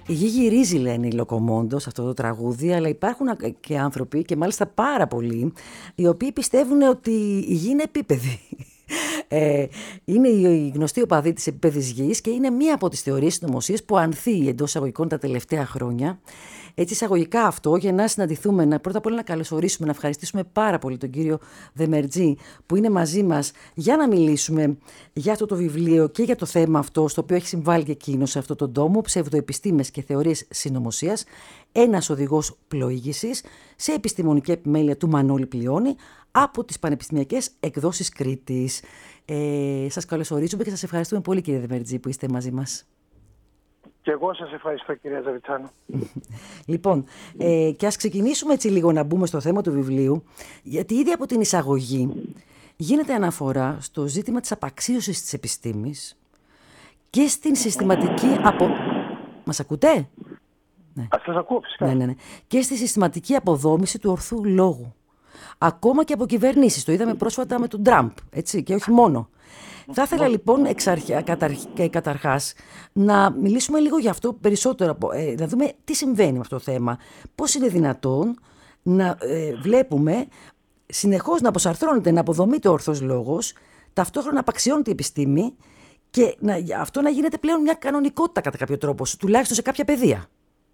Η γη γυρίζει, λένε οι Λοκομόντο σε αυτό το τραγούδι, αλλά υπάρχουν και άνθρωποι, και μάλιστα πάρα πολλοί, οι οποίοι πιστεύουν ότι η γη είναι επίπεδη. Είναι η γνωστή οπαδή της επίπεδης γης και είναι μία από τις θεωρίες συνωμοσίας που ανθεί εντός εισαγωγικών τα τελευταία χρόνια. Έτσι, εισαγωγικά αυτό, για να συναντηθούμε, πρώτα απ' όλα να καλωσορίσουμε, να ευχαριστήσουμε πάρα πολύ τον κύριο Δεμερτζή που είναι μαζί μας για να μιλήσουμε για αυτό το βιβλίο και για το θέμα αυτό, στο οποίο έχει συμβάλει και εκείνο σε αυτόν τον τόμο, Ψευδοεπιστήμες και θεωρίες συνωμοσίας, ένας οδηγός πλοήγησης, σε επιστημονική επιμέλεια του Μανώλη Πλειώνη, από τις Πανεπιστημιακές Εκδόσεις Κρήτης. Σας καλωσορίζουμε και σας ευχαριστούμε πολύ, κύριε Δεμερτζή, που είστε μαζί μας. Και εγώ σας ευχαριστώ, κυρία Ζαβιτσάνου. Λοιπόν, και ας ξεκινήσουμε έτσι λίγο να μπούμε στο θέμα του βιβλίου, γιατί ήδη από την εισαγωγή γίνεται αναφορά στο ζήτημα της απαξίωσης της επιστήμης και στην συστηματική Μας ακούτε? Ναι. Σας ακούω, φυσικά. Ναι. Και στη συστηματική αποδόμηση του ορθού λόγου. Ακόμα και από κυβερνήσεις. Το είδαμε πρόσφατα με τον Τραμπ, έτσι, και όχι μόνο. Θα ήθελα λοιπόν καταρχάς να μιλήσουμε λίγο για αυτό περισσότερο, να δούμε τι συμβαίνει με αυτό το θέμα. Πώς είναι δυνατόν να βλέπουμε συνεχώς να αποσαρθρώνεται, να αποδομείται ο ορθός λόγος, ταυτόχρονα να απαξιώνεται η επιστήμη και αυτό να γίνεται πλέον μια κανονικότητα κατά κάποιο τρόπο, τουλάχιστον σε κάποια πεδία.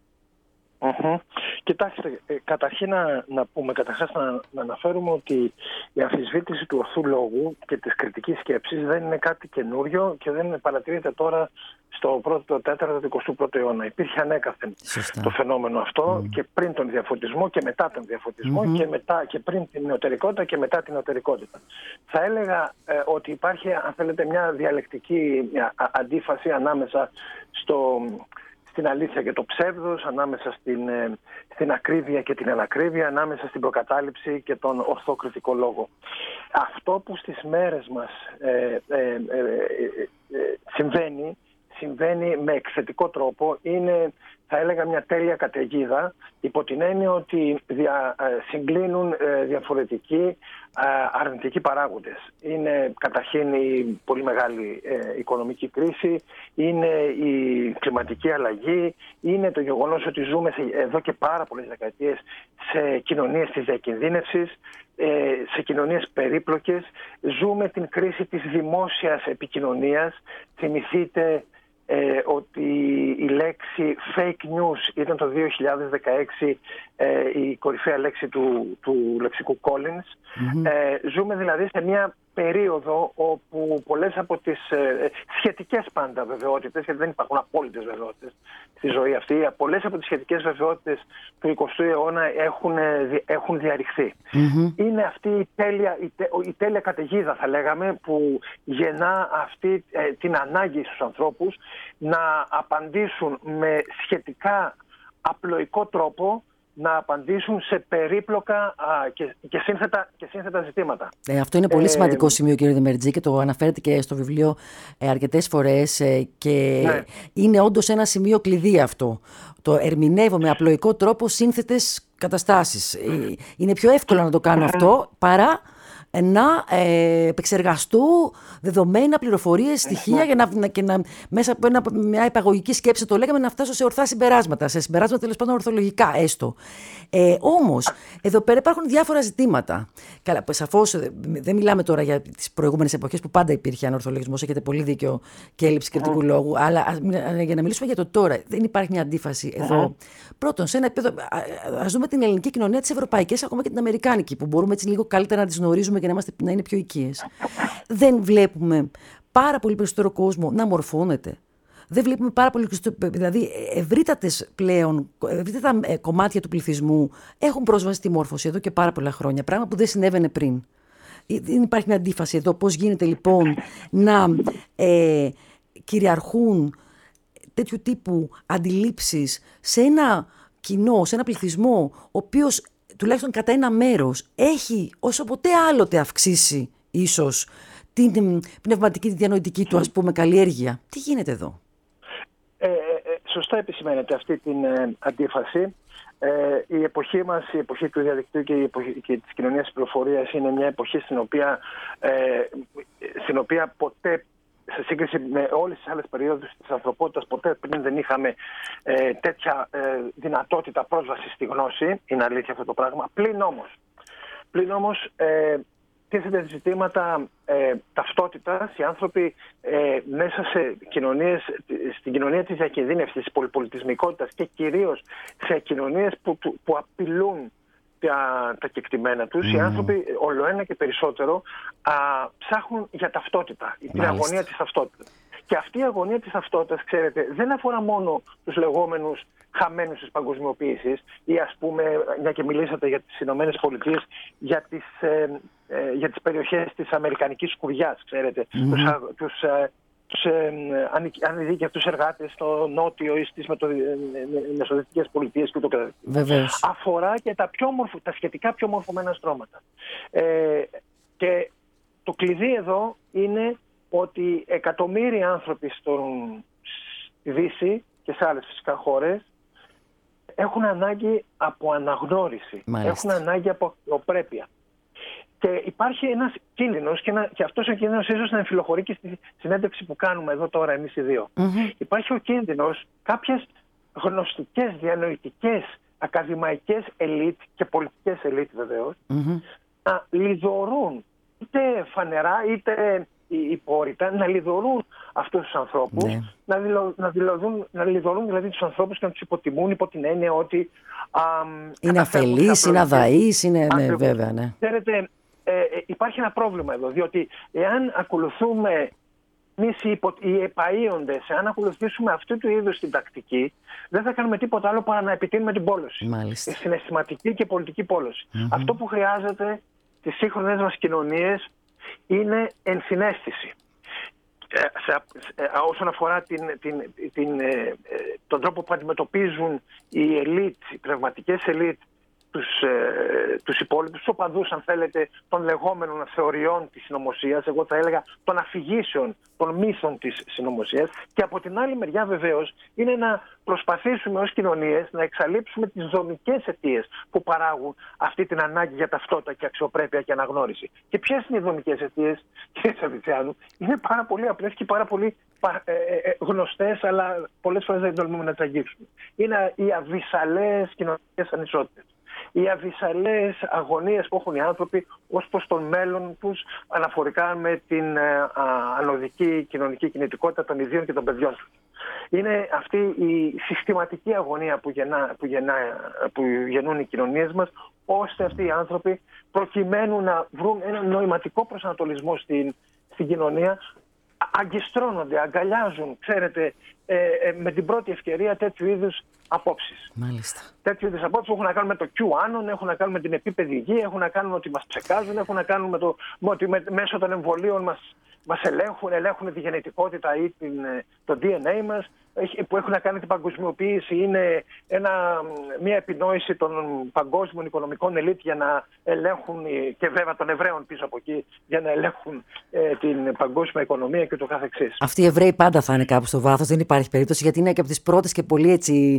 Κοιτάξτε, καταρχήν να πούμε, να αναφέρουμε ότι η αμφισβήτηση του ορθού λόγου και της κριτικής σκέψης δεν είναι κάτι καινούριο και δεν παρατηρείται τώρα στο πρώτο τέταρτο του 21ου αιώνα. Υπήρχε ανέκαθεν το φαινόμενο αυτό και πριν τον διαφωτισμό και μετά τον διαφωτισμό και πριν την νεωτερικότητα και μετά την νεωτερικότητα. Θα έλεγα ότι υπάρχει, αν θέλετε, μια διαλεκτική αντίφαση ανάμεσα στην αλήθεια και το ψεύδος, ανάμεσα στην ακρίβεια και την ανακρίβεια, ανάμεσα στην προκατάληψη και τον ορθό κριτικό λόγο. Αυτό που στις μέρες μας συμβαίνει με εκθετικό τρόπο, είναι, θα έλεγα, μια τέλεια καταιγίδα, υπό την έννοια ότι συγκλίνουν διαφορετικοί αρνητικοί παράγοντες. Είναι καταρχήν η πολύ μεγάλη οικονομική κρίση, είναι η κλιματική αλλαγή, είναι το γεγονός ότι ζούμε εδώ και πάρα πολλές δεκαετίες σε κοινωνίες της διακινδύνευσης, σε κοινωνίες περίπλοκες. Ζούμε την κρίση της δημόσιας επικοινωνίας. Θυμηθείτε ότι η λέξη fake news ήταν το 2016 η κορυφαία λέξη του λεξικού Collins. Ζούμε δηλαδή σε μια περίοδο όπου πολλές από τις σχετικές πάντα βεβαιότητες, γιατί δεν υπάρχουν απόλυτες βεβαιότητες στη ζωή αυτή, πολλές από τις σχετικές βεβαιότητες του 20ου αιώνα έχουν διαρριχθεί. Είναι αυτή η τέλεια καταιγίδα, θα λέγαμε, που γεννά αυτή την ανάγκη στους ανθρώπους να απαντήσουν με σχετικά απλοϊκό τρόπο, να απαντήσουν σε περίπλοκα και σύνθετα ζητήματα. Αυτό είναι πολύ σημαντικό σημείο, κύριε Δεμερτζή, και το αναφέρετε και στο βιβλίο αρκετές φορές και είναι όντως ένα σημείο κλειδί αυτό. Το ερμηνεύω με απλοϊκό τρόπο σύνθετες καταστάσεις. Είναι πιο εύκολο να το κάνω αυτό παρά να επεξεργαστώ δεδομένα, πληροφορίες, στοιχεία και να μέσα από μια υπαγωγική σκέψη, το λέγαμε, να φτάσω σε ορθά συμπεράσματα, σε συμπεράσματα τέλος πάντων ορθολογικά έστω. Όμως, εδώ πέρα υπάρχουν διάφορα ζητήματα. Καλά, σαφώς δεν μιλάμε τώρα για τις προηγούμενες εποχές που πάντα υπήρχε ανορθολογισμός, έχετε πολύ δίκιο, και έλλειψη κριτικού λόγου, αλλά για να μιλήσουμε για το τώρα, δεν υπάρχει μια αντίφαση εδώ. Πρώτον, σε ένα επίπεδο, ας δούμε την ελληνική κοινωνία, τις ευρωπαϊκές, ακόμα και την αμερικάνικη, που μπορούμε έτσι λίγο καλύτερα να τις γνωρίζουμε και να είναι πιο οικίες. Δεν βλέπουμε πάρα πολύ περισσότερο κόσμο να μορφώνεται. Δεν βλέπουμε πάρα πολύ περισσότερο, δηλαδή ευρύτατα κομμάτια του πληθυσμού έχουν πρόσβαση στη μόρφωση εδώ και πάρα πολλά χρόνια, πράγμα που δεν συνέβαινε πριν. Δεν υπάρχει μια αντίφαση εδώ. Πώς γίνεται λοιπόν να κυριαρχούν τέτοιου τύπου αντιλήψεις σε ένα κοινό, σε ένα πληθυσμό, ο οποίος τουλάχιστον κατά ένα μέρος έχει όσο ποτέ άλλοτε αυξήσει ίσως την πνευματική, τη διανοητική του, ας πούμε, καλλιέργεια. Τι γίνεται εδώ? Σωστά επισημαίνεται αυτή την αντίφαση. Η εποχή μας, η εποχή του διαδικτύου και της κοινωνίας της πληροφορίας, είναι μια εποχή στην οποία ποτέ σε σύγκριση με όλες τις άλλες περιόδους της ανθρωπότητας, ποτέ πριν δεν είχαμε τέτοια δυνατότητα πρόσβαση στη γνώση. Είναι αλήθεια αυτό το πράγμα. Πλην όμως τίθεται ζητήματα ταυτότητας. Οι άνθρωποι μέσα σε κοινωνίες, στην κοινωνία της διακινδύνευσης, της πολυπολιτισμικότητας και κυρίως σε κοινωνίες που απειλούν τα κεκτημένα τους, οι άνθρωποι ολοένα και περισσότερο ψάχνουν για ταυτότητα, την αγωνία της ταυτότητας. Και αυτή η αγωνία της ταυτότητας, ξέρετε, δεν αφορά μόνο τους λεγόμενους χαμένους της παγκοσμιοποίησης ή, ας πούμε, μια και μιλήσατε για τις Ηνωμένες Πολιτείες, για τις περιοχές της Αμερικανικής Σκουριάς, ξέρετε, τους ανειδίκευτους εργάτες στο νότιο ή στις μεσοδυτικές πολιτείες και το καθεξής. Αφορά και τα σχετικά πιο μορφωμένα στρώματα. Και το κλειδί εδώ είναι ότι εκατομμύρια άνθρωποι στη Δύση και σε άλλες φυσικά χώρες έχουν ανάγκη από αναγνώριση, έχουν ανάγκη από αξιοπρέπεια. Και υπάρχει ένας κίνδυνος, και αυτός ο κίνδυνος ίσως να εμφυλοχωρεί και στη συνέντευξη που κάνουμε εδώ τώρα εμείς οι δύο. Υπάρχει ο κίνδυνος κάποιες γνωστικές, διανοητικές, ακαδημαϊκές ελίτ και πολιτικές ελίτ βεβαίως να λιδωρούν είτε φανερά είτε υπόρρητα, να λιδωρούν αυτούς τους ανθρώπους, να λιδωρούν δηλαδή τους ανθρώπους και να τους υποτιμούν υπό την έννοια ότι είναι αφελείς, είναι αδαείς, είναι βέβαια, ναι. Ξέρετε, υπάρχει ένα πρόβλημα εδώ, διότι εάν ακολουθούμε εμείς οι επαΐοντες, εάν ακολουθήσουμε αυτού του είδους την τακτική, δεν θα κάνουμε τίποτα άλλο παρά να επιτείνουμε την πόλωση. Μάλιστα. Τη συναισθηματική και πολιτική πόλωση. Αυτό που χρειάζεται στις σύγχρονες μας κοινωνίες είναι ενσυναίσθηση. Όσον αφορά τον τρόπο που αντιμετωπίζουν οι ελίτ, οι πνευματικές ελίτ, τους υπόλοιπους, τους οπαδούς, αν θέλετε, των λεγόμενων θεωριών της συνωμοσίας, εγώ θα έλεγα των αφηγήσεων, των μύθων της συνωμοσίας, και από την άλλη μεριά βεβαίως είναι να προσπαθήσουμε ως κοινωνίες να εξαλείψουμε τις δομικές αιτίες που παράγουν αυτή την ανάγκη για ταυτότητα και αξιοπρέπεια και αναγνώριση. Και ποιες είναι οι δομικές αιτίες, κύριε Σαββιτσιάνου? Είναι πάρα πολύ απλές και πάρα πολύ γνωστές, αλλά πολλές φορές δεν τολμούμε να τις αγγίξουμε. Είναι οι αβυσσαλές κοινωνικές ανισότητες. Οι αβυσσαλές αγωνίες που έχουν οι άνθρωποι ως προς τον μέλλον τους αναφορικά με την ανωδική κοινωνική κινητικότητα των ιδίων και των παιδιών τους. Είναι αυτή η συστηματική αγωνία που γεννούν οι κοινωνίες μας, ώστε αυτοί οι άνθρωποι, προκειμένου να βρουν ένα νοηματικό προσανατολισμό στην κοινωνία, αγκιστρώνονται, αγκαλιάζουν, ξέρετε, με την πρώτη ευκαιρία τέτοιου είδους απόψεις. Μάλιστα. Τέτοιου είδους απόψεις που έχουν να κάνουν με το QAnon, έχουν να κάνουν με την επίπεδη υγεία, έχουν να κάνουν ότι μας ψεκάζουν, έχουν να κάνουν με ότι μέσω των εμβολίων μας ελέγχουν τη γενετικότητα ή το DNA μας, που έχουν να κάνει την παγκοσμιοποίηση. Είναι μια επινόηση των παγκόσμιων οικονομικών ελίτ για να ελέγχουν, και βέβαια των Εβραίων πίσω από εκεί, για να ελέγχουν την παγκόσμια οικονομία και το καθεξής. Αυτοί οι Εβραίοι πάντα θα είναι κάπου στο βάθος, δεν υπάρχει περίπτωση, γιατί είναι και από τις πρώτες και πολύ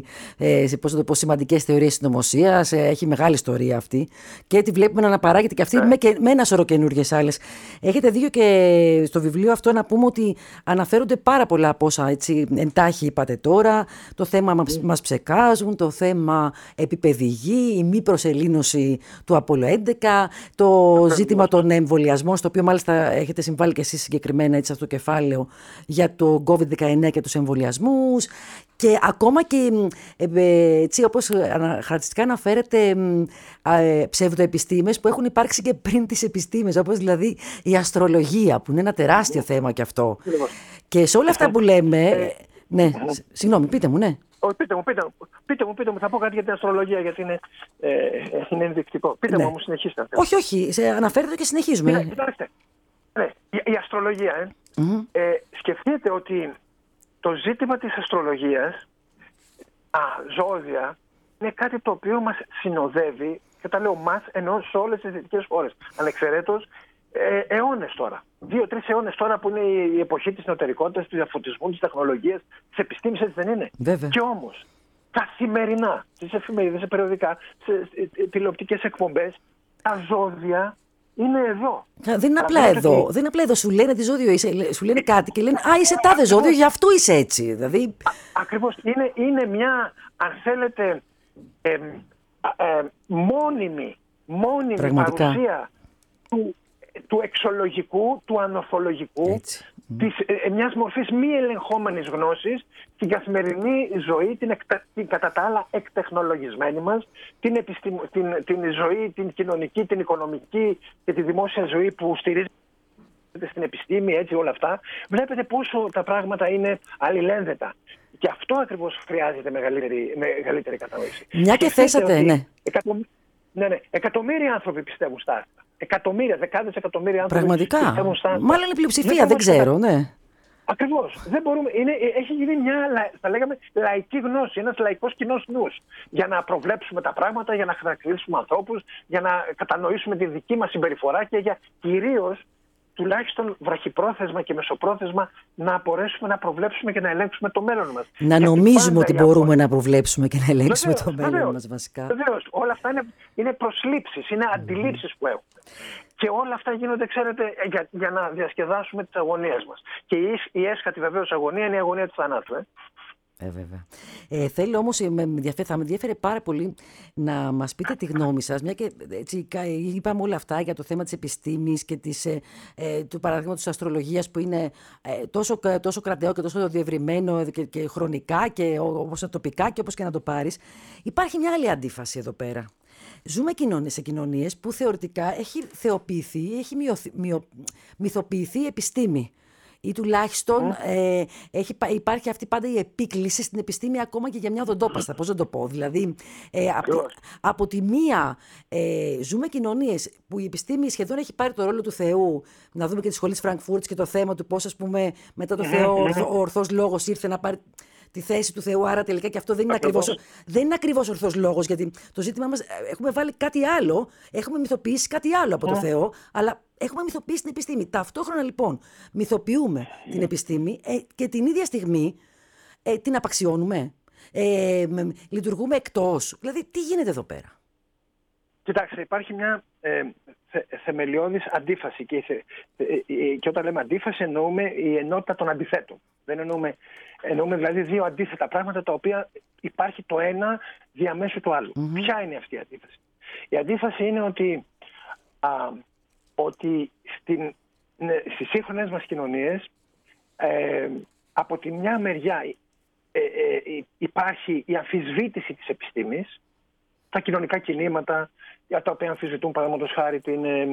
σημαντικές θεωρίες συνωμοσίας. Έχει μεγάλη ιστορία αυτή και τη βλέπουμε να αναπαράγεται και αυτή με ένα σωρό καινούργιες άλλες. Έχετε δίκιο και στο βιβλίο αυτό να πούμε ότι αναφέρονται πάρα πολλά από όσα εντάχει είπατε τώρα. Το θέμα μας ψεκάζουν, το θέμα επίπεδη γη, η μη προσελήνωση του Απόλλω 11, το ζήτημα των εμβολιασμών, στο οποίο μάλιστα έχετε συμβάλει και εσείς συγκεκριμένα σε αυτό το κεφάλαιο για το COVID-19 και τους εμβολιασμούς. Και ακόμα και έτσι, όπως χαρακτηριστικά αναφέρετε, ψευδοεπιστήμες που έχουν υπάρξει και πριν τις επιστήμες, όπως δηλαδή η αστρολογία, που είναι ένα τεράστιο θέμα κι αυτό. Και σε όλα αυτά που λέμε... Ναι, συγγνώμη, πείτε μου, ναι. Πείτε μου, θα πω κάτι για την αστρολογία, γιατί είναι ενδεικτικό. Πείτε μου, όμως συνεχίστε. Όχι, αναφέρετε και συνεχίζουμε. Κοιτάξτε, η αστρολογία, σκεφτείτε ότι το ζήτημα της αστρολογίας, ζώδια, είναι κάτι το οποίο μας συνοδεύει, και τα λέω μας, ενώ σε όλες τις δυτικές χώρες, ανεξαιρέτως, αιώνες τώρα. 2-3 αιώνες τώρα, που είναι η εποχή της νεωτερικότητας, του διαφωτισμού, της τεχνολογίας, της επιστήμης, έτσι δεν είναι? Βέβαια. Και όμως, καθημερινά, στις εφημερίδες, σε περιοδικά, σε τηλεοπτικές εκπομπές, τα ζώδια είναι εδώ. Δεν είναι απλά εδώ. Δεν είναι απλά εδώ. Σου λένε τι ζώδιο είσαι, σου λένε κάτι και λένε «Α, είσαι τάδε ζώδιο, γι' αυτό είσαι έτσι». Δηλαδή... Ακριβώς. Είναι μια, αν θέλετε, μόνιμη παρουσία του εξολογικού, του ανορθολογικού, μιας μορφής μη ελεγχόμενης γνώσης στην καθημερινή ζωή, την κατά τα άλλα εκτεχνολογισμένη μας, την ζωή, την κοινωνική, την οικονομική και τη δημόσια ζωή που στηρίζεται στην επιστήμη, έτσι όλα αυτά. Βλέπετε πόσο τα πράγματα είναι αλληλένδετα. Και αυτό ακριβώς χρειάζεται μεγαλύτερη κατανόηση. Μια και θέσατε, ναι. Εκατομμύρια άνθρωποι πιστεύουν στα άστρα. Εκατομμύρια, δεκάδες εκατομμύρια άνθρωποι. Πραγματικά. Πιστεύουν στα άστρα. Μάλλον είναι πλειοψηφία, δεν ξέρω, ναι. Ακριβώς. Δεν μπορούμε. Έχει γίνει μια, θα λέγαμε, λαϊκή γνώση, ένας λαϊκός κοινός νους. Για να προβλέψουμε τα πράγματα, για να χαρακτηρίσουμε ανθρώπους, για να κατανοήσουμε τη δική μας συμπεριφορά και για κυρίως, τουλάχιστον βραχυπρόθεσμα και μεσοπρόθεσμα, να μπορέσουμε να προβλέψουμε και να ελέγξουμε το μέλλον μας. Να νομίζουμε ότι μπορούμε να προβλέψουμε και να ελέγξουμε το μέλλον μας, βασικά. Βεβαίως. Όλα αυτά είναι προσλήψεις, είναι αντιλήψεις που έχουμε. Και όλα αυτά γίνονται, ξέρετε, για να διασκεδάσουμε τις αγωνίες μας. Και η έσχατη βεβαίως αγωνία είναι η αγωνία του θανάτου. Βέβαια. Θέλω όμως, θα με ενδιαφέρε πάρα πολύ να μας πείτε τη γνώμη σας, μια και έτσι, είπαμε όλα αυτά για το θέμα της επιστήμης και του παραδείγματος της αστρολογίας που είναι τόσο κρατεό και τόσο διευρυμένο και χρονικά και όπως τοπικά και όπως και να το πάρεις. Υπάρχει μια άλλη αντίφαση εδώ πέρα. Ζούμε σε κοινωνίες που θεωρητικά έχει θεοποιηθεί, έχει μυθοποιηθεί η επιστήμη. Ή τουλάχιστον υπάρχει αυτή πάντα η επίκληση στην επιστήμη ακόμα και για μια οδοντόπαστα. Πώς να το πω. Δηλαδή, από τη μία ζούμε κοινωνίες που η επιστήμη σχεδόν έχει πάρει το ρόλο του Θεού. Να δούμε και τη σχολή της Φραγκφούρτης και το θέμα του πώς, ας πούμε, μετά το Θεό ο ορθός λόγος ήρθε να πάρει τη θέση του Θεού, άρα τελικά και αυτό δεν είναι ακριβώς ορθός λόγος, γιατί το ζήτημά μας έχουμε βάλει κάτι άλλο, έχουμε μυθοποιήσει κάτι άλλο από το Θεό, αλλά έχουμε μυθοποιήσει την επιστήμη. Ταυτόχρονα λοιπόν μυθοποιούμε την επιστήμη και την ίδια στιγμή την απαξιώνουμε, λειτουργούμε εκτός. Δηλαδή τι γίνεται εδώ πέρα? Κοιτάξτε, υπάρχει μια θεμελιώδης αντίφαση και όταν λέμε αντίφαση εννοούμε η ενότητα των αντιθέτων. Δεν εννοούμε δηλαδή δύο αντίθετα πράγματα τα οποία υπάρχει το ένα διαμέσου του άλλου. Ποια είναι αυτή η αντίφαση? Η αντίφαση είναι ότι στις σύγχρονες μας κοινωνίες από τη μια μεριά υπάρχει η αμφισβήτηση της επιστήμης, τα κοινωνικά κινήματα για τα οποία αμφισβητούν, παραδείγματος χάρη,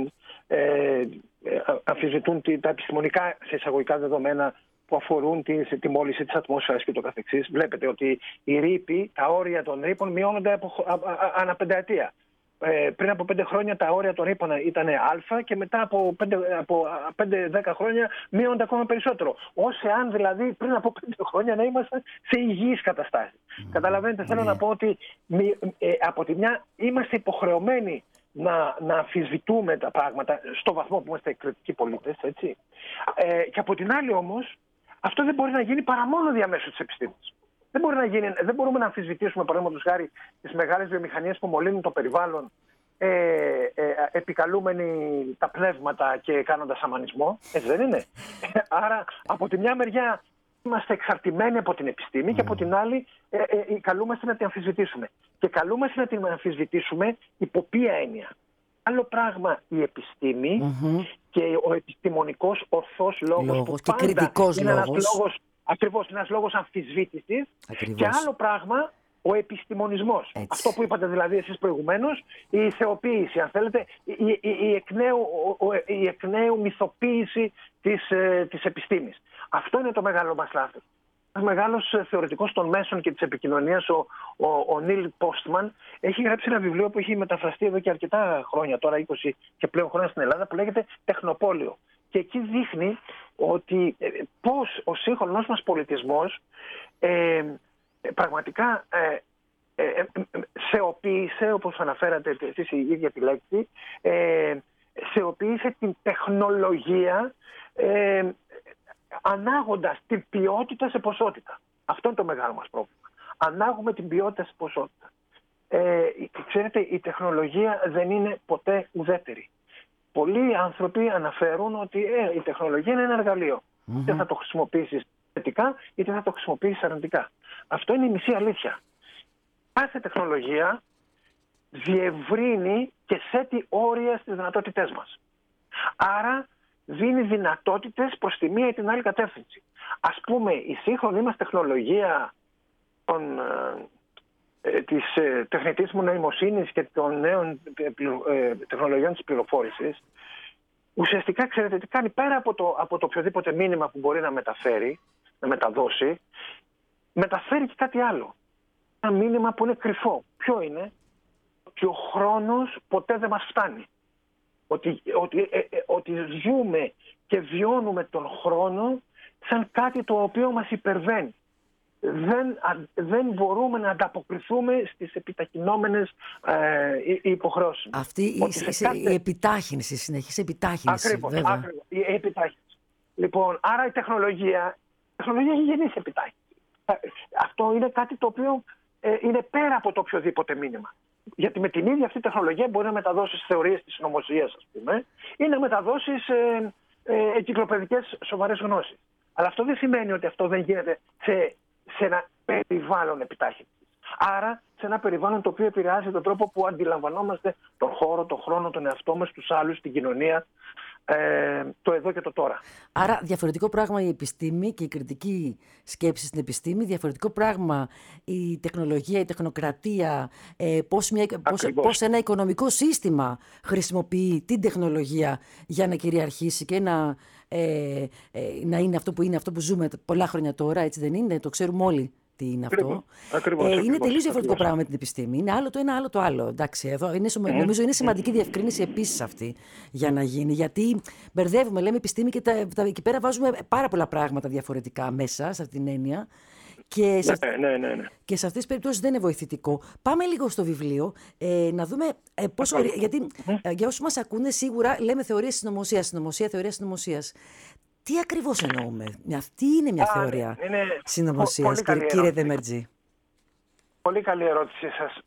αμφισβητούν τα επιστημονικά σε εισαγωγικά δεδομένα που αφορούν τη μόλυνση της ατμόσφαιρας και το καθεξής. Βλέπετε ότι οι ρήποι, τα όρια των ρήπων μειώνονται ανά πενταετία. Πριν από 5 χρόνια τα όρια των ρήπων ήταν α και μετά από 5-10 χρόνια μείωνται ακόμα περισσότερο. Ως εάν δηλαδή πριν από 5 χρόνια να είμαστε σε υγιείς καταστάσεις. Καταλαβαίνετε, θέλω να πω ότι από τη μια είμαστε υποχρεωμένοι να αμφισβητούμε τα πράγματα στο βαθμό που είμαστε εκκριτικοί πολίτες, έτσι. Και από την άλλη όμως αυτό δεν μπορεί να γίνει παρά μόνο διαμέσου της επιστήμης. Δεν μπορούμε να αμφισβητήσουμε, παραδείγματος χάρη, τις μεγάλες βιομηχανίες που μολύνουν το περιβάλλον, επικαλούμενοι τα πνεύματα και κάνοντας σαμανισμό. Έτσι δεν είναι? Άρα, από τη μια μεριά είμαστε εξαρτημένοι από την επιστήμη και από την άλλη καλούμαστε να την αμφισβητήσουμε. Και καλούμαστε να την αμφισβητήσουμε υπό ποια έννοια? Άλλο πράγμα η επιστήμη και ο επιστημονικός ορθός λόγος που και κριτικός είναι λόγος. Ακριβώς, ένας λόγος αμφισβήτησης. Και άλλο πράγμα ο επιστημονισμός. Έτσι. Αυτό που είπατε δηλαδή εσείς προηγουμένως, η θεοποίηση, αν θέλετε, η εκ νέου μυθοποίηση της επιστήμης. Αυτό είναι το μεγάλο μας λάθος. Ένας μεγάλος θεωρητικός των μέσων και της επικοινωνίας, ο Νίλ Πόστμαν, έχει γράψει ένα βιβλίο που έχει μεταφραστεί εδώ και αρκετά χρόνια, τώρα 20 και πλέον χρόνια στην Ελλάδα, που λέγεται Τεχνοπόλιο. Και εκεί δείχνει ότι πώς ο σύγχρονος μας πολιτισμός πραγματικά σεοποίησε, όπως αναφέρατε εσείς η ίδια τη λέξη, σεοποίησε την τεχνολογία ανάγοντας την ποιότητα σε ποσότητα. Αυτό είναι το μεγάλο μας πρόβλημα. Ανάγουμε την ποιότητα σε ποσότητα. Ξέρετε, η τεχνολογία δεν είναι ποτέ ουδέτερη. πολλοί άνθρωποι αναφέρουν ότι η τεχνολογία είναι ένα εργαλείο. Είτε θα το χρησιμοποιήσεις θετικά, είτε θα το χρησιμοποιήσεις αρνητικά. Αυτό είναι η μισή αλήθεια. Κάθε τεχνολογία διευρύνει και θέτει όρια στις δυνατότητές μας. Άρα δίνει δυνατότητες προς τη μία ή την άλλη κατεύθυνση. Ας πούμε, η σύγχρονη μας τεχνολογία της τεχνητής νοημοσύνης και των νέων τεχνολογιών της πληροφόρησης, ουσιαστικά, ξέρετε τι κάνει, πέρα από το οποιοδήποτε μήνυμα που μπορεί να μεταφέρει, να μεταδώσει, μεταφέρει και κάτι άλλο. Ένα μήνυμα που είναι κρυφό. Ποιο είναι? Ότι ο χρόνος ποτέ δεν μας φτάνει. Ότι ζούμε και βιώνουμε τον χρόνο σαν κάτι το οποίο μας υπερβαίνει. Δεν μπορούμε να ανταποκριθούμε στις επιταχυνόμενες υποχρεώσεις. Αυτή η επιτάχυνση, η συνεχής επιτάχυνση. Ακριβώς, η επιτάχυνση. Λοιπόν, άρα η τεχνολογία έχει γεννήσει επιτάχυνση. Αυτό είναι κάτι το οποίο είναι πέρα από το οποιοδήποτε μήνυμα. Γιατί με την ίδια αυτή τεχνολογία μπορεί να μεταδώσεις θεωρίες της συνωμοσίας, ας πούμε, ή να μεταδώσεις εγκυκλοπαιδικές σοβαρές γνώσεις. Αλλά αυτό δεν σημαίνει ότι αυτό δεν γίνεται σε ένα περιβάλλον επιτάχυνσης. Άρα σε ένα περιβάλλον το οποίο επηρεάζει τον τρόπο που αντιλαμβανόμαστε τον χώρο, τον χρόνο, τον εαυτό μας, τους άλλους, την κοινωνία, το εδώ και το τώρα. Άρα διαφορετικό πράγμα η επιστήμη και η κριτική σκέψη στην επιστήμη, διαφορετικό πράγμα η τεχνολογία, η τεχνοκρατία, πώς ένα οικονομικό σύστημα χρησιμοποιεί την τεχνολογία για να κυριαρχήσει και να είναι αυτό που ζούμε πολλά χρόνια τώρα, έτσι δεν είναι? Το ξέρουμε όλοι τι είναι αυτό. Είναι τελείως διαφορετικό πράγμα με την επιστήμη. Είναι άλλο το ένα, άλλο το άλλο. Εντάξει, εδώ νομίζω είναι σημαντική διευκρίνηση επίσης αυτή για να γίνει. Γιατί μπερδεύουμε, λέμε επιστήμη και εκεί πέρα βάζουμε πάρα πολλά πράγματα διαφορετικά μέσα, σε αυτή την έννοια. Και σε αυτές τις περιπτώσεις δεν είναι βοηθητικό. Πάμε λίγο στο βιβλίο να δούμε πόσο. Γιατί για όσους μας ακούνε, σίγουρα λέμε θεωρία συνωμοσίας, θεωρία συνωμοσίας. Τι ακριβώς εννοούμε? Αυτή είναι μια θεωρία συνωμοσίας, κύριε Δεμερτζή. Πολύ καλή ερώτησή σας.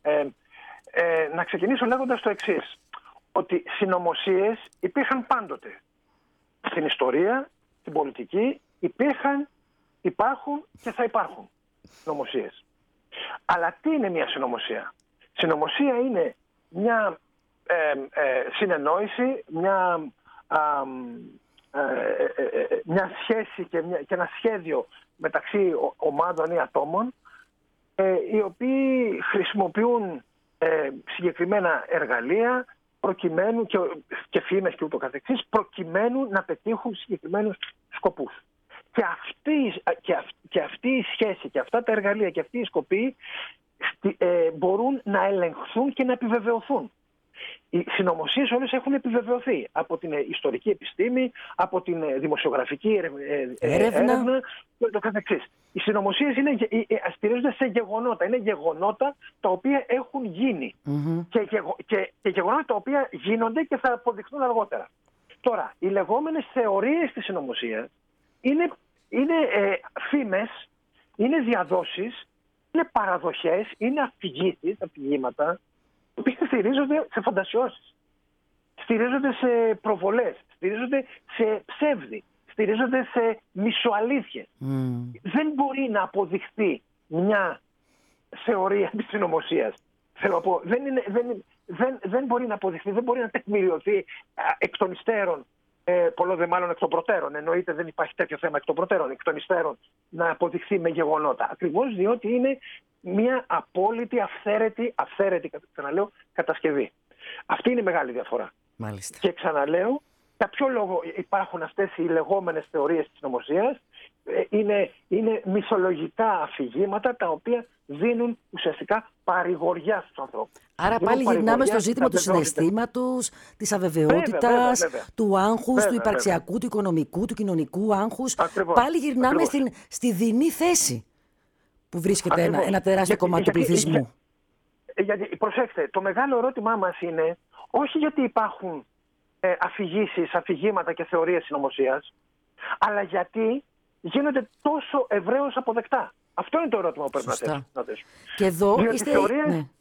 Να ξεκινήσω λέγοντας το εξής. Ότι συνωμοσίες υπήρχαν πάντοτε. Στην ιστορία, στην πολιτική, υπάρχουν και θα υπάρχουν συνωμοσίες. Αλλά τι είναι μια συνωμοσία? Συνωμοσία είναι μια συνεννόηση, μια σχέση και ένα σχέδιο μεταξύ ομάδων ή ατόμων, οι οποίοι χρησιμοποιούν συγκεκριμένα εργαλεία προκειμένου και φήμες και ούτω καθεξής, προκειμένου να πετύχουν συγκεκριμένους σκοπούς. Και αυτή η σχέση και αυτά τα εργαλεία και αυτοί οι σκοποί μπορούν να ελεγχθούν και να επιβεβαιωθούν. Οι συνωμοσίες όλες έχουν επιβεβαιωθεί από την ιστορική επιστήμη, από την δημοσιογραφική έρευνα και το καθεξής. Οι συνωμοσίες στηρίζονται σε γεγονότα. Είναι γεγονότα τα οποία έχουν γίνει και γεγονότα τα οποία γίνονται και θα αποδειχθούν αργότερα. Τώρα, οι λεγόμενες θεωρίες της συνωμοσίας είναι φήμες, είναι διαδόσεις, είναι παραδοχές, είναι αφηγήματα, οι οποίες στηρίζονται σε φαντασιώσεις, στηρίζονται σε προβολές, στηρίζονται σε ψεύδι, στηρίζονται σε μισοαλήθειες. Δεν μπορεί να αποδειχθεί μια θεωρία της συνωμοσίας. Θέλω να πω, δεν μπορεί να αποδειχθεί, δεν μπορεί να τεκμηριωθεί εκ των υστέρων, πολλό δε μάλλον εκ των προτέρων. Εννοείται δεν υπάρχει τέτοιο θέμα εκ των προτέρων, εκ των υστέρων να αποδειχθεί με γεγονότα. Ακριβώς διότι είναι μια απόλυτη, αυθαίρετη ξαναλέω, κατασκευή. Αυτή είναι η μεγάλη διαφορά. Μάλιστα. Και ξαναλέω, για ποιο λόγο υπάρχουν αυτές οι λεγόμενες θεωρίες της συνωμοσίας? Είναι μυθολογικά αφηγήματα τα οποία δίνουν ουσιαστικά παρηγοριά στους ανθρώπους. Άρα πάλι γυρνάμε στο ζήτημα του συναισθήματος, της αβεβαιότητας, του άγχους, του υπαρξιακού, του οικονομικού, του κοινωνικού άγχους. Πάλι γυρνάμε στη δεινή θέση που βρίσκεται ένα τεράστιο κομμάτι του πληθυσμού. Γιατί, προσέξτε, το μεγάλο ερώτημά μας είναι όχι γιατί υπάρχουν αφηγήματα και θεωρίες συνωμοσίας, αλλά γιατί γίνονται τόσο ευρέως αποδεκτά. Αυτό είναι το ερώτημα που πρέπει να θέσουμε. Και εδώ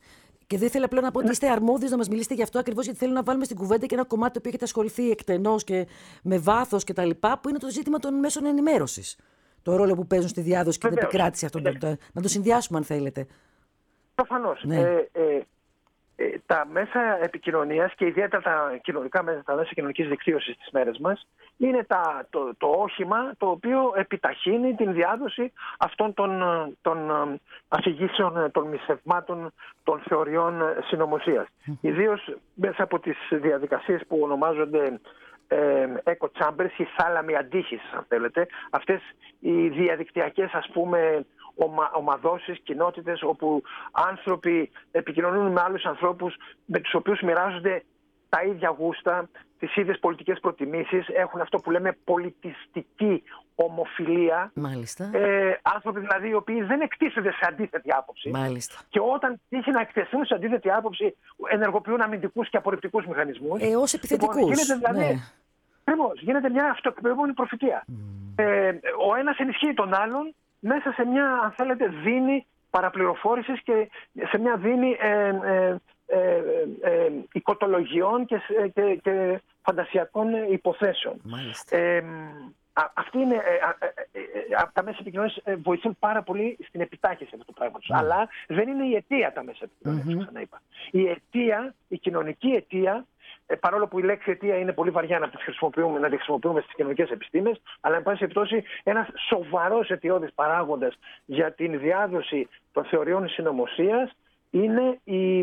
Και δεν ήθελα απλά να πω ότι είστε αρμόδιος να μας μιλήσετε γι' αυτό, ακριβώς γιατί θέλω να βάλουμε στην κουβέντα και ένα κομμάτι το οποίο έχετε ασχοληθεί εκτενώς και με βάθος κτλ. Που είναι το ζήτημα των μέσων ενημέρωσης. Το ρόλο που παίζουν στη διάδοση και την επικράτηση αυτών. Να το συνδυάσουμε, αν θέλετε. Προφανώς. Ναι. Τα μέσα επικοινωνίας και ιδιαίτερα τα κοινωνικά μέσα, τα μέσα κοινωνικής δικτύωσης στις μέρες μας, είναι το όχημα το οποίο επιταχύνει την διάδοση αυτών των αφηγήσεων, των μυστευμάτων, των θεωριών συνωμοσίας. Ιδίως μέσα από τις διαδικασίες που ονομάζονται echo chambers ή θάλαμοι αντίχησης, αν θέλετε. Αυτές οι διαδικτυακές, ας πούμε, ομαδώσεις, κοινότητες, όπου άνθρωποι επικοινωνούν με άλλους ανθρώπους με τους οποίους μοιράζονται τα ίδια γούστα, τις ίδιες πολιτικές προτιμήσεις, έχουν αυτό που λέμε πολιτιστική ομοφιλία. Μάλιστα. Άνθρωποι δηλαδή οι οποίοι δεν εκτίθενται σε αντίθετη άποψη. Μάλιστα. Και όταν τύχει να εκτεθούν σε αντίθετη άποψη, ενεργοποιούν αμυντικούς και απορριπτικούς μηχανισμούς. Ως επιθετικούς. Γίνεται μια αυτοεκπληρωνόμενη προφητεία. Ο ένας ενισχύει τον άλλον μέσα σε μια, αν θέλετε, δίνη παραπληροφόρησης και σε μια δίνη οικοτολογιών και φαντασιακών υποθέσεων. Αυτή είναι, τα μέσα επικοινωνίας βοηθούν πάρα πολύ στην επιτάχυνση αυτού του πράγματος. Αλλά δεν είναι η αιτία τα μέσα επικοινωνίας, ξαναείπα. Η αιτία, η κοινωνική αιτία, παρόλο που η λέξη αιτία είναι πολύ βαριά να τη χρησιμοποιούμε στις κοινωνικές επιστήμες, αλλά εν πάση περιπτώσει ένας σοβαρός αιτιώδης παράγοντας για την διάδοση των θεωριών συνωμοσίας είναι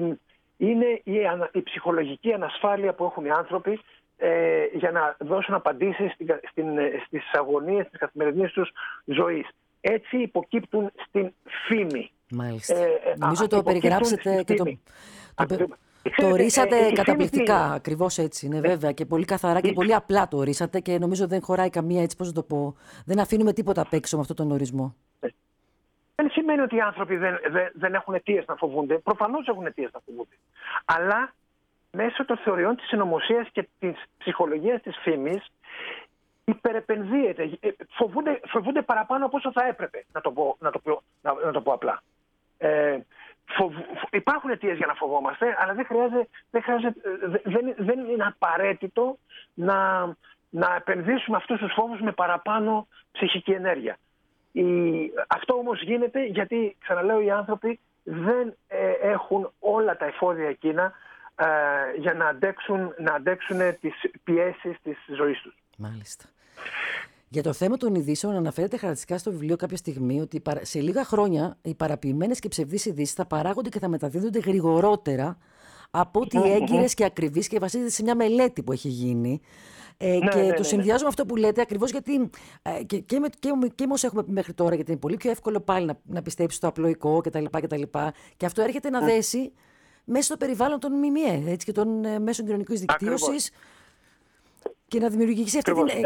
η ψυχολογική ανασφάλεια που έχουν οι άνθρωποι για να δώσουν απαντήσεις στις αγωνίες της καθημερινής τους ζωής. Έτσι υποκύπτουν στην φήμη. Μάλιστα. Νομίζω το περιγράψετε και το ορίσατε καταπληκτικά, ακριβώς έτσι, είναι βέβαια, και πολύ καθαρά και πολύ απλά το ορίσατε και νομίζω δεν χωράει καμία, έτσι πώς να το πω, δεν αφήνουμε τίποτα απ' έξω με αυτόν τον ορισμό. Δεν σημαίνει ότι οι άνθρωποι δεν έχουν αιτίες να φοβούνται, προφανώς έχουν αιτίες να φοβούνται. Αλλά μέσω των θεωριών της συνωμοσίας και της ψυχολογίας της φήμης υπερεπενδύεται, φοβούνται παραπάνω από όσο θα έπρεπε, να το πω απλά. Υπάρχουν αιτίες για να φοβόμαστε, αλλά δεν είναι απαραίτητο να επενδύσουμε αυτούς τους φόβους με παραπάνω ψυχική ενέργεια. Αυτό όμως γίνεται γιατί, ξαναλέω, οι άνθρωποι δεν έχουν όλα τα εφόδια εκείνα για να αντέξουν τις πιέσεις της ζωής τους. Μάλιστα. Για το θέμα των ειδήσεων, αναφέρεται χαρακτηριστικά στο βιβλίο κάποια στιγμή ότι σε λίγα χρόνια οι παραποιημένες και ψευδείς ειδήσεις θα παράγονται και θα μεταδίδονται γρηγορότερα από ότι έγκυρες και ακριβείς, και βασίζεται σε μια μελέτη που έχει γίνει. Το συνδυάζω με αυτό που λέτε, ακριβώς γιατί και όμως έχουμε πει μέχρι τώρα, γιατί είναι πολύ πιο εύκολο πάλι να πιστέψει στο απλοϊκό κτλ. Και αυτό έρχεται να δέσει μέσα στο περιβάλλον των ΜΜΕ, έτσι, και των μέσων κοινωνικής δικτύωσης. Και να δημιουργήσει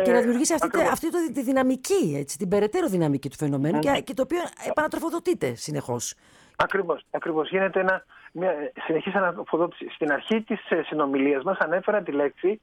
αυτή τη δυναμική, έτσι, την περαιτέρω δυναμική του φαινομένου και το οποίο επανατροφοδοτείται συνεχώς. Ακριβώς. Γίνεται μια συνεχής ανατροφοδότηση. Στην αρχή της συνομιλίας μας ανέφερα τη λέξη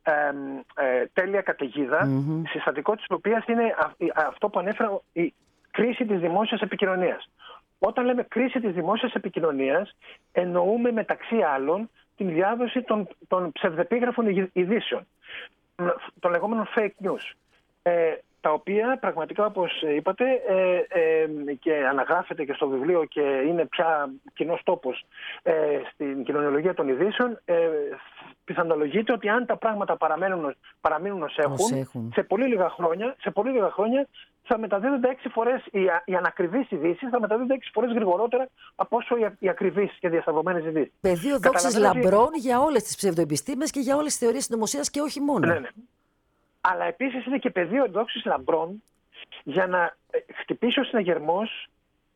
τέλεια καταιγίδα, η συστατικό της οποίας είναι αυτό που ανέφερα, η κρίση της δημόσιας επικοινωνίας. Όταν λέμε κρίση της δημόσιας επικοινωνίας, εννοούμε μεταξύ άλλων την διάδοση των ψευδεπίγραφων ειδήσεων, των λεγόμενων fake news, τα οποία πραγματικά, όπως είπατε, και αναγράφεται και στο βιβλίο και είναι πια κοινός τόπος στην κοινωνιολογία των ειδήσεων, πιθανολογείται ότι αν τα πράγματα παραμείνουν ως έχουν, σε πολύ λίγα χρόνια θα μεταδίδονται 6 φορές, οι ανακριβείς ειδήσεις θα μεταδίδονται 6 φορές γρηγορότερα από όσο οι ακριβείς και διασταυρωμένες ειδήσεις. Πεδίο δόξης λαμπρών για όλες τις ψευδοεπιστήμες και για όλες τις θεωρίες συνωμοσίας και όχι μόνο. Ναι. Αλλά επίσης είναι και πεδίο δόξης λαμπρών για να χτυπήσει ο συναγερμός,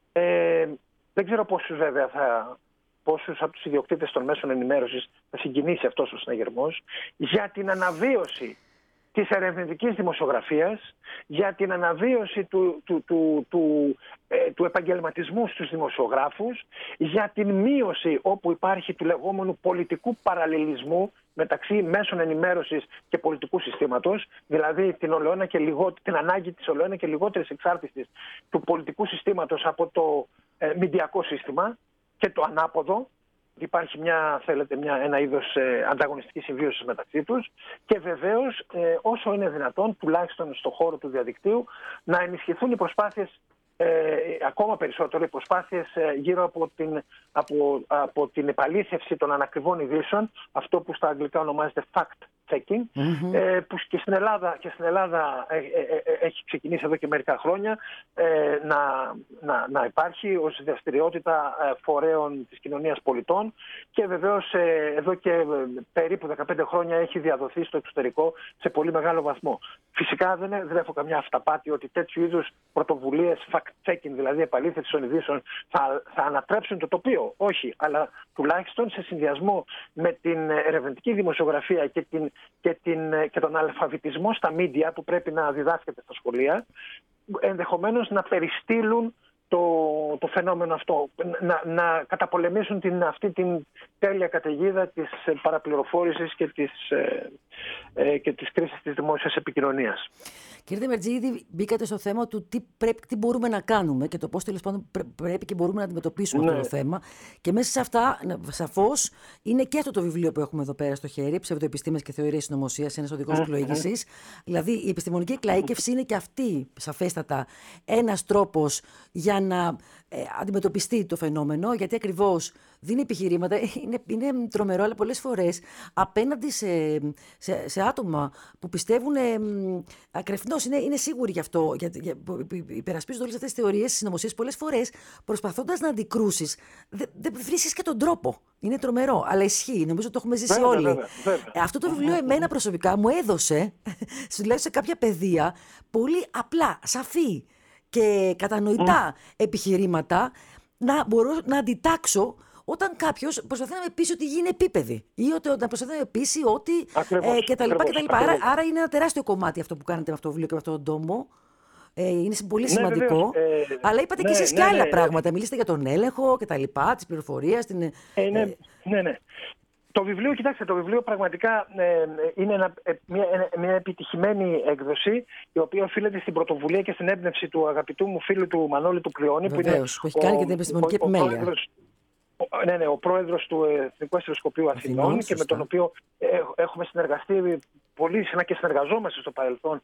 δεν ξέρω πόσους από τους ιδιοκτήτες των μέσων ενημέρωσης θα συγκινήσει αυτός ο συναγερμός, για την αναβίωση της ερευνητικής δημοσιογραφίας, για την αναβίωση του επαγγελματισμού στους δημοσιογράφους, για την μείωση όπου υπάρχει του λεγόμενου πολιτικού παραλληλισμού μεταξύ μέσων ενημέρωσης και πολιτικού συστήματος, δηλαδή την ανάγκη της ολοένα και λιγότερης εξάρτησης του πολιτικού συστήματος από το μηντιακό σύστημα και το ανάποδο. υπάρχει ένα είδος ανταγωνιστικής συμβίωσης μεταξύ τους και βεβαίως όσο είναι δυνατόν, τουλάχιστον στον χώρο του διαδικτύου, να ενισχυθούν οι προσπάθειες ακόμα περισσότερο, οι προσπάθειες γύρω από την επαλήθευση των ανακριβών ειδήσεων, αυτό που στα αγγλικά ονομάζεται fact-checking, που και στην Ελλάδα έχει ξεκινήσει εδώ και μερικά χρόνια να υπάρχει ως δραστηριότητα φορέων της κοινωνίας πολιτών και βεβαίως εδώ και περίπου 15 χρόνια έχει διαδοθεί στο εξωτερικό σε πολύ μεγάλο βαθμό. Φυσικά δεν έχω καμιά αυταπάτη ότι τέτοιου είδους πρωτοβουλίες fact-checking, δηλαδή επαλήθευση των ειδήσεων, θα ανατρέψουν το τοπίο. Όχι, αλλά τουλάχιστον σε συνδυασμό με την ερευνητική δημοσιογραφία και τον αλφαβητισμό στα μίντια που πρέπει να διδάσκεται στα σχολεία, ενδεχομένως να περιστύλουν το φαινόμενο αυτό, να καταπολεμήσουν αυτή την τέλεια καταιγίδα της παραπληροφόρησης και της κρίσης της δημόσιας επικοινωνίας. Κύριε Δεμερτζή, ήδη μπήκατε στο θέμα του τι μπορούμε να κάνουμε και το πώς τέλος πάντων πρέπει και μπορούμε να αντιμετωπίσουμε αυτό το θέμα. Και μέσα σε αυτά, σαφώς, είναι και αυτό το βιβλίο που έχουμε εδώ πέρα στο χέρι, Ψευδοεπιστήμες και Θεωρίες Συνωμοσίας, ένας οδηγός πλοήγησης. Δηλαδή, η επιστημονική εκλαΐκευση είναι και αυτή, σαφέστατα, ένας τρόπος για να αντιμετωπιστεί το φαινόμενο, γιατί ακριβώς δίνει επιχειρήματα, είναι τρομερό, αλλά πολλές φορές απέναντι σε άτομα που πιστεύουν ακρεφνώς, είναι σίγουροι γι' αυτό, υπερασπίζονται όλες αυτές τις θεωρίες, συνωμοσίες, πολλές φορές προσπαθώντας να αντικρούσεις, δεν βρίσκεις και τον τρόπο. Είναι τρομερό, αλλά ισχύει. Νομίζω το έχουμε ζήσει όλοι. Βέβαια. Αυτό το βιβλίο εμένα προσωπικά μου έδωσε, σε κάποια παιδεία, πολύ απλά, σαφή και κατανοητά επιχειρήματα να μπορώ να αντιτάξω όταν κάποιος προσπαθεί να με πείσει ότι γίνει επίπεδη ή όταν προσπαθεί να με πείσει ότι κτλ. Άρα είναι ένα τεράστιο κομμάτι αυτό που κάνετε με αυτό το βιβλίο και με αυτόν τον τόμο. Είναι πολύ σημαντικό. Αλλά είπατε και εσείς και άλλα πράγματα. Μιλήσατε για τον έλεγχο και τα λοιπά, της πληροφορίας. Ναι. Το βιβλίο πραγματικά είναι μια επιτυχημένη έκδοση, η οποία οφείλεται στην πρωτοβουλία και στην έμπνευση του αγαπητού μου φίλου του Μανώλη του Πλειώνη, που έχει κάνει και την επιστημονική επιμέλεια. Ο πρόεδρος του Εθνικού Αστεροσκοπείου Αθηνών και με τον οποίο έχουμε συνεργαστεί πολύ συχνά και συνεργαζόμαστε στο παρελθόν,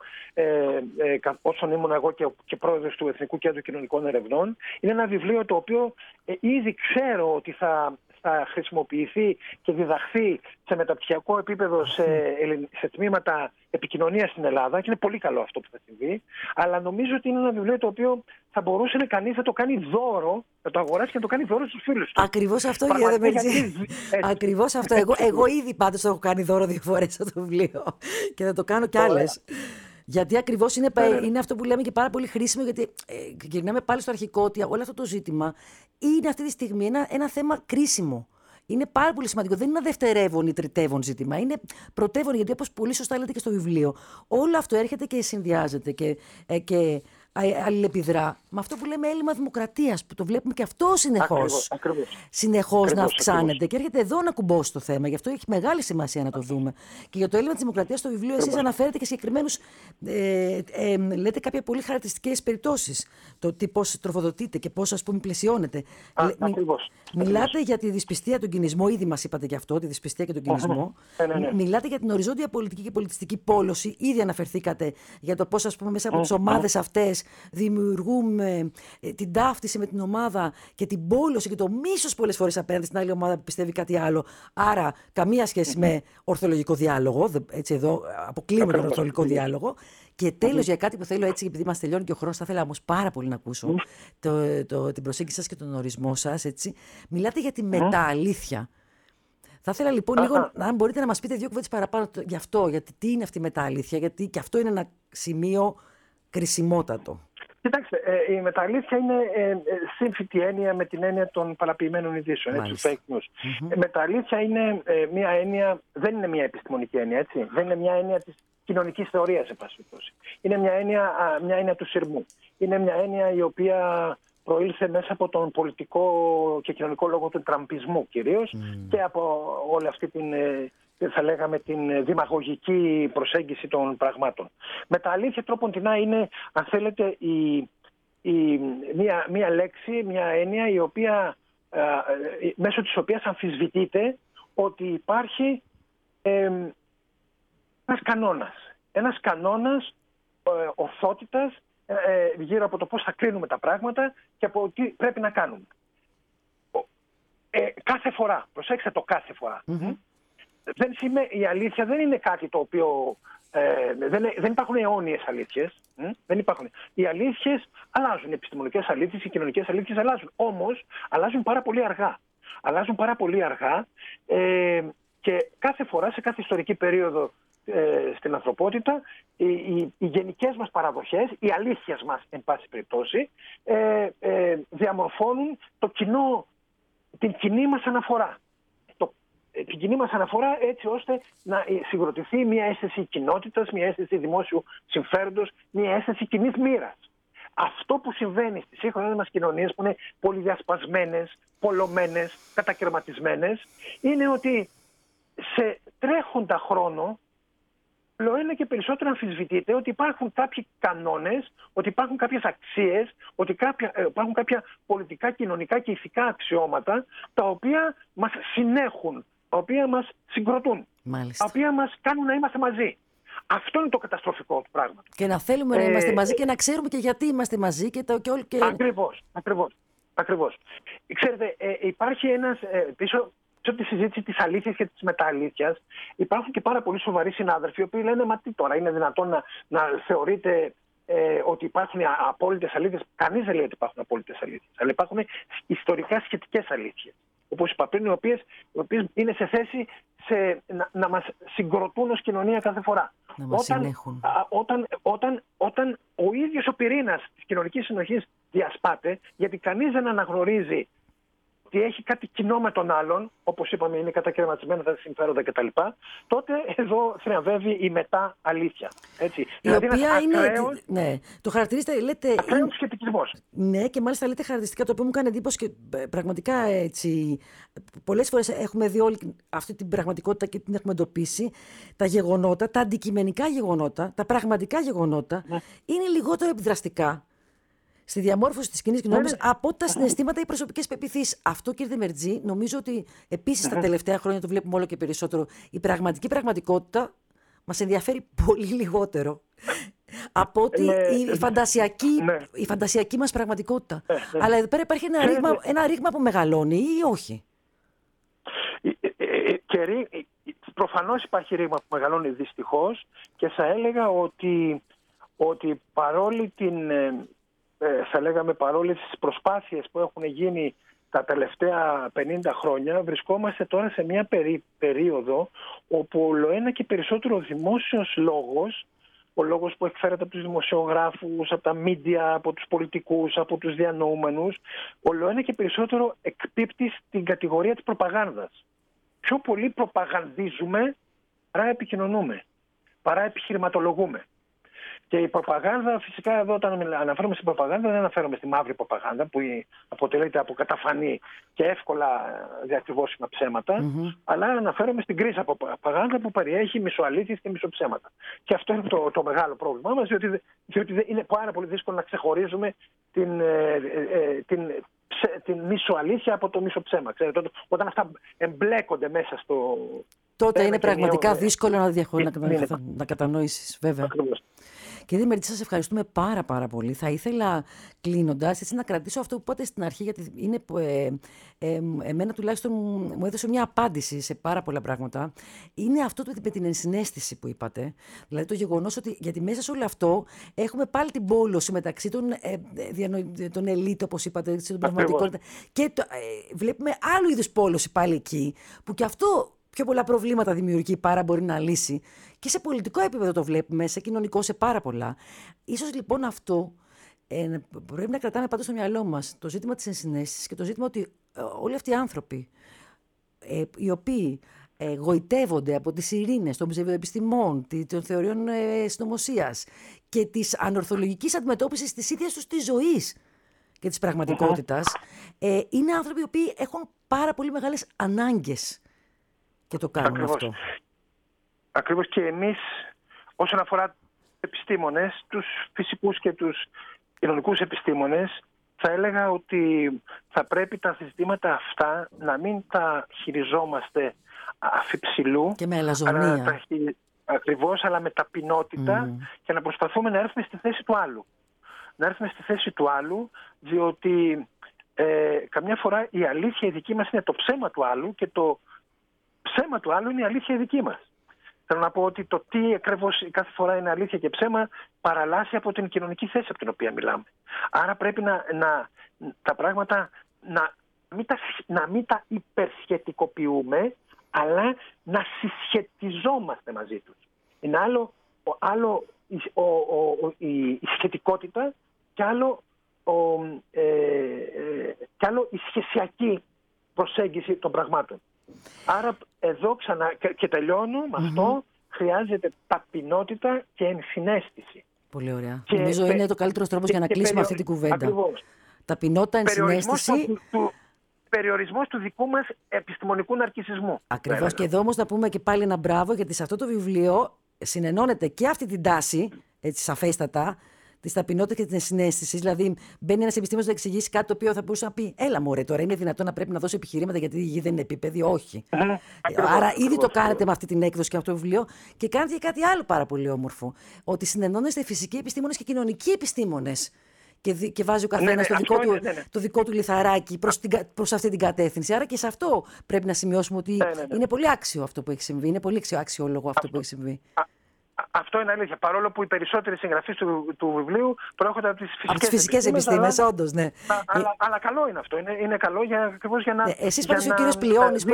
όσον ήμουν εγώ και πρόεδρος του Εθνικού Κέντρου Κοινωνικών Ερευνών. Είναι ένα βιβλίο το οποίο ήδη ξέρω ότι θα χρησιμοποιηθεί και διδαχθεί σε μεταπτυχιακό επίπεδο σε τμήματα επικοινωνίας στην Ελλάδα και είναι πολύ καλό αυτό που θα συμβεί, αλλά νομίζω ότι είναι ένα βιβλίο το οποίο θα μπορούσε κανείς να το κάνει δώρο, να το αγοράσει και να το κάνει δώρο στους φίλους του. Ακριβώς αυτό, κύριε Δεμερτζή. Ακριβώς αυτό. Εγώ ήδη πάντως το έχω κάνει δώρο 2 φορές αυτό το βιβλίο και θα το κάνω κι άλλες. Γιατί ακριβώς είναι αυτό που λέμε και πάρα πολύ χρήσιμο, γιατί γυρνάμε πάλι στο αρχικό ότι όλο αυτό το ζήτημα είναι αυτή τη στιγμή ένα θέμα κρίσιμο. Είναι πάρα πολύ σημαντικό. Δεν είναι ένα δευτερεύον ή τριτεύον ζήτημα. Είναι πρωτεύον, γιατί όπως πολύ σωστά λέτε και στο βιβλίο, όλο αυτό έρχεται και συνδυάζεται και αλληλεπιδρά με αυτό που λέμε έλλειμμα δημοκρατίας, που το βλέπουμε και αυτό συνεχώς. Συνεχώς να αυξάνεται και έρχεται εδώ να κουμπώσει το θέμα. Γι' αυτό έχει μεγάλη σημασία να το δούμε. Και για το έλλειμμα της δημοκρατίας στο βιβλίο, εσείς αναφέρετε και συγκεκριμένους, λέτε κάποια πολύ χαρακτηριστικές περιπτώσεις. Το πώς τροφοδοτείτε και πώς, ας πούμε, πλαισιώνετε. Μιλάτε για τη δυσπιστία, τον κινησμό, ήδη μας είπατε γι' αυτό, τη δυσπιστία και τον κινησμό. Μιλάτε για την οριζόντια πολιτική και πολιτιστική πόλωση, ήδη αναφερθήκατε για το πώς, ας πούμε, μέσα από τις ομάδες αυτές δημιουργούμε την ταύτιση με την ομάδα και την πόλωση και το μίσος πολλές φορές απέναντι στην άλλη ομάδα που πιστεύει κάτι άλλο. Άρα, καμία σχέση με ορθολογικό διάλογο. Έτσι, εδώ αποκλείουμε τον ορθολογικό διάλογο. Και τέλος, για κάτι που θέλω, έτσι, επειδή μας τελειώνει και ο χρόνος, θα ήθελα όμως πάρα πολύ να ακούσω την προσέγγιση σας και τον ορισμό σας. Έτσι. Μιλάτε για τη μετααλήθεια. Θα ήθελα λοιπόν λίγο, αν μπορείτε να μας πείτε 2 κουβέντες παραπάνω γι' αυτό, γιατί τι είναι αυτή η μετααλήθεια, γιατί και αυτό είναι ένα σημείο κρισιμότατο. Κοιτάξτε, η μετααλήθεια είναι σύμφυτη έννοια με την έννοια των παραποιημένων ειδήσεων, του fake news. Μετααλήθεια είναι μια έννοια, δεν είναι μια επιστημονική έννοια, έτσι. Δεν είναι μια έννοια της κοινωνικής θεωρίας, εν πάση περιπτώσει. Είναι μια έννοια του σειρμού. Είναι μια έννοια η οποία προήλθε μέσα από τον πολιτικό και κοινωνικό λόγο του τραμπισμού κυρίως και από όλη αυτή θα λέγαμε την δημαγωγική προσέγγιση των πραγμάτων. Μετααλήθεια τρόποντινά είναι, αν θέλετε, μια λέξη, μια έννοια η οποία μέσω της οποίας αμφισβητείται ότι υπάρχει ένας κανόνας ορθότητας γύρω από το πώς θα κρίνουμε τα πράγματα και από τι πρέπει να κάνουμε. Κάθε φορά, προσέξτε το, κάθε φορά. Η αλήθεια δεν είναι κάτι το οποίο... δεν υπάρχουν αιώνιες αλήθειες. Δεν υπάρχουν. Οι αλήθειες αλλάζουν, οι επιστημονικές αλήθειες, οι κοινωνικές αλήθειες αλλάζουν. Όμως αλλάζουν πάρα πολύ αργά. Αλλάζουν πάρα πολύ αργά και κάθε φορά, σε κάθε ιστορική περίοδο στην ανθρωπότητα, οι γενικές μας παραδοχές, οι αλήθειες μας, εν πάση περιπτώσει, διαμορφώνουν την κοινή μας αναφορά. Την κοινή μας αναφορά έτσι ώστε να συγκροτηθεί μια αίσθηση κοινότητας, μια αίσθηση δημόσιου συμφέροντος, μια αίσθηση κοινής μοίρας. Αυτό που συμβαίνει στις σύγχρονες μας κοινωνίες, που είναι πολυδιασπασμένες, πολλωμένες, κατακαιρματισμένες, είναι ότι σε τρέχοντα χρόνο ένα και περισσότερο αμφισβητείται ότι υπάρχουν κάποιοι κανόνες, ότι υπάρχουν κάποιες αξίες, ότι υπάρχουν κάποια πολιτικά, κοινωνικά και ηθικά αξιώματα τα οποία μας συνέχουν, τα οποία μας συγκροτούν, Μάλιστα. τα οποία μας κάνουν να είμαστε μαζί. Αυτό είναι το καταστροφικό του πράγματος. Και να θέλουμε να είμαστε μαζί και να ξέρουμε και γιατί είμαστε μαζί. Ακριβώς. Ξέρετε, υπάρχει ένας πίσω από τη συζήτηση της αλήθειας και της μετααλήθειας, υπάρχουν και πάρα πολύ σοβαροί συνάδελφοι, οι οποίοι λένε: μα τι τώρα, είναι δυνατόν να θεωρείτε ότι υπάρχουν απόλυτες αλήθειες? Κανείς δεν λέει ότι υπάρχουν απόλυτες αλήθειες, αλλά υπάρχουν ιστορικά σχετικές αλήθειες, όπως είπα πριν, οι οποίες είναι σε θέση να μας συγκροτούν ως κοινωνία κάθε φορά. Να μας συνέχουν. Όταν ο ίδιος ο πυρήνας της κοινωνικής συνοχής διασπάται, γιατί κανείς δεν αναγνωρίζει ότι έχει κάτι κοινό με τον άλλον, όπως είπαμε, είναι κατακαιρματισμένα τα συμφέροντα κτλ., τότε εδώ θριαμβεύει η μετά-αλήθεια. Έτσι. Η οποία είναι. Ναι, το χαρακτηρίζετε, λέτε. Ακραίος σχετικισμός. Ναι, και μάλιστα λέτε χαρακτηριστικά, το οποίο μου κάνει εντύπωση και πραγματικά έτσι. Πολλές φορές έχουμε δει όλη αυτή την πραγματικότητα και την έχουμε εντοπίσει. Τα γεγονότα, τα αντικειμενικά γεγονότα, τα πραγματικά γεγονότα είναι λιγότερο επιδραστικά στη διαμόρφωση της κοινής γνώμης από τα συναισθήματα ή προσωπικές πεποιθήσεις. Αυτό, κύριε Δεμερτζή, νομίζω ότι επίσης τα τελευταία χρόνια το βλέπουμε όλο και περισσότερο. Η πραγματική πραγματικότητα μας ενδιαφέρει πολύ λιγότερο από ότι η φαντασιακή μας πραγματικότητα. Αλλά εδώ πέρα υπάρχει ένα ρήγμα που μεγαλώνει ή όχι? Προφανώς υπάρχει ρήγμα που μεγαλώνει, δυστυχώς, και θα έλεγα ότι παρόλη παρόλες τις προσπάθειες που έχουν γίνει τα τελευταία 50 χρόνια, βρισκόμαστε τώρα σε μια περίοδο όπου ολοένα και περισσότερο ο δημόσιος λόγος, ο λόγος που εκφέρεται από τους δημοσιογράφους, από τα μίντια, από τους πολιτικούς, από τους διανοούμενους, ολοένα και περισσότερο εκπίπτει στην κατηγορία της προπαγάνδας. Πιο πολύ προπαγανδίζουμε παρά επικοινωνούμε, παρά επιχειρηματολογούμε. Και η προπαγάνδα, φυσικά εδώ όταν αναφέρομαι στην προπαγάνδα, δεν αναφέρομαι στη μαύρη προπαγάνδα που αποτελείται από καταφανή και εύκολα διακριβώσιμα ψέματα, αλλά αναφέρομαι στην γκρίζα προπαγάνδα που περιέχει μισοαλήθειες και μισοψέματα. Και αυτό είναι το μεγάλο πρόβλημά μας, διότι είναι πάρα πολύ δύσκολο να ξεχωρίζουμε την μισοαλήθεια από το μισοψέμα. Ξέρετε, όταν αυτά εμπλέκονται μέσα στο... Τότε είναι πραγματικά δύσκολο να κατανοήσεις, βέβαια. Ακριβώς. Κύριε Δεμερτζή, σας ευχαριστούμε πάρα πολύ. Θα ήθελα, κλείνοντας, έτσι, να κρατήσω αυτό που είπατε στην αρχή, γιατί είναι, εμένα τουλάχιστον μου έδωσε μια απάντηση σε πάρα πολλά πράγματα. Είναι αυτό με την ενσυναίσθηση που είπατε. Δηλαδή το γεγονός ότι, γιατί μέσα σε όλο αυτό έχουμε πάλι την πόλωση μεταξύ των ελίτ, όπως είπατε, των πραγματικότητα. Και βλέπουμε άλλου είδους πόλωση πάλι εκεί, που και αυτό πιο πολλά προβλήματα δημιουργεί παρά μπορεί να λύσει. Και σε πολιτικό επίπεδο το βλέπουμε, σε κοινωνικό, σε πάρα πολλά. Ίσως λοιπόν αυτό πρέπει να κρατάμε πάντως στο μυαλό μας. Το ζήτημα της ενσυναίσθησης και το ζήτημα ότι όλοι αυτοί οι άνθρωποι οι οποίοι γοητεύονται από τις ειρήνες των ψευδοεπιστημών, των θεωριών συνωμοσίας και της ανορθολογικής αντιμετώπισης της ίδιας τους της ζωής και της πραγματικότητας, είναι άνθρωποι οι οποίοι έχουν πάρα πολύ μεγάλες ανάγκες και το κάνουν αυτό. Ακριβώς, και εμείς, όσον αφορά τους επιστήμονες, τους φυσικούς και τους κοινωνικούς επιστήμονες, θα έλεγα ότι θα πρέπει τα ζητήματα αυτά να μην τα χειριζόμαστε αφιψηλού και με αλαζονία. Ακριβώς, αλλά με ταπεινότητα και να προσπαθούμε να έρθουμε στη θέση του άλλου. Να έρθουμε στη θέση του άλλου, διότι καμιά φορά η αλήθεια η δική μας είναι το ψέμα του άλλου και το ψέμα του άλλου είναι η αλήθεια η δική μας. Θέλω να πω ότι το τι ακριβώς κάθε φορά είναι αλήθεια και ψέμα παραλλάσσει από την κοινωνική θέση από την οποία μιλάμε. Άρα πρέπει τα πράγματα να μην τα υπερσχετικοποιούμε, αλλά να συσχετιζόμαστε μαζί τους. Είναι άλλο η σχετικότητα και άλλο η σχεσιακή προσέγγιση των πραγμάτων. Άρα εδώ και τελειώνω με αυτό, χρειάζεται ταπεινότητα και ενσυναίσθηση. Πολύ ωραία. Νομίζω είναι το καλύτερος τρόπος για να κλείσουμε αυτή την κουβέντα. Ακριβώς. Ταπεινότητα, ενσυναίσθηση. Περιορισμός του δικού μας επιστημονικού ναρκισσισμού. Ακριβώς. Και εδώ όμως να πούμε και πάλι ένα μπράβο, γιατί σε αυτό το βιβλίο συνενώνεται και αυτή την τάση, έτσι σαφέστατα, τη ταπεινότητα και τη συναίσθηση. Δηλαδή, μπαίνει ένας επιστήμονας να εξηγήσει κάτι το οποίο θα μπορούσε να πει: Έλα, μωρέ, τώρα είναι δυνατόν να πρέπει να δώσει επιχειρήματα γιατί η γη δεν είναι επίπεδη? Όχι. Άρα, ήδη το κάνετε με αυτή την έκδοση και αυτό το βιβλίο. Και κάνετε και κάτι άλλο πάρα πολύ όμορφο. Ότι συνενώνεστε φυσικοί επιστήμονες και κοινωνικοί επιστήμονες. Και βάζει ο καθένας το δικό του λιθαράκι προς αυτή την κατεύθυνση. Άρα και σε αυτό πρέπει να σημειώσουμε ότι είναι πολύ άξιο αυτό που έχει συμβεί. Είναι πολύ αξιόλογο αυτό που έχει συμβεί. Αυτό είναι αλήθεια. Παρόλο που οι περισσότεροι συγγραφείς του βιβλίου προέρχονται από τις φυσικές επιστήμες, όντως, ναι. Αλλά καλό είναι αυτό. Είναι καλό ακριβώς για να. Εσείς πάντως ο κύριος Πλειώνης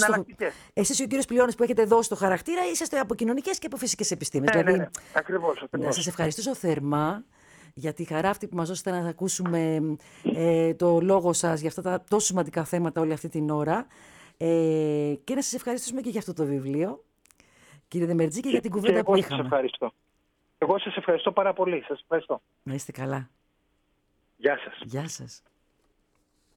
που έχετε δώσει το χαρακτήρα, είσαστε από κοινωνικές και από φυσικές επιστήμες. Ναι, ακριβώς. Να σας ευχαριστήσω θερμά για τη χαρά αυτή που μας δώσετε να ακούσουμε το λόγο σας για αυτά τα τόσο σημαντικά θέματα όλη αυτή την ώρα. Και να σας ευχαριστήσουμε και για αυτό το βιβλίο, κύριε Δεμερτζή, για την κουβέντα που είχαμε. Εγώ σας ευχαριστώ πάρα πολύ. Σας ευχαριστώ. Να είστε καλά. Γεια σας. Γεια σας.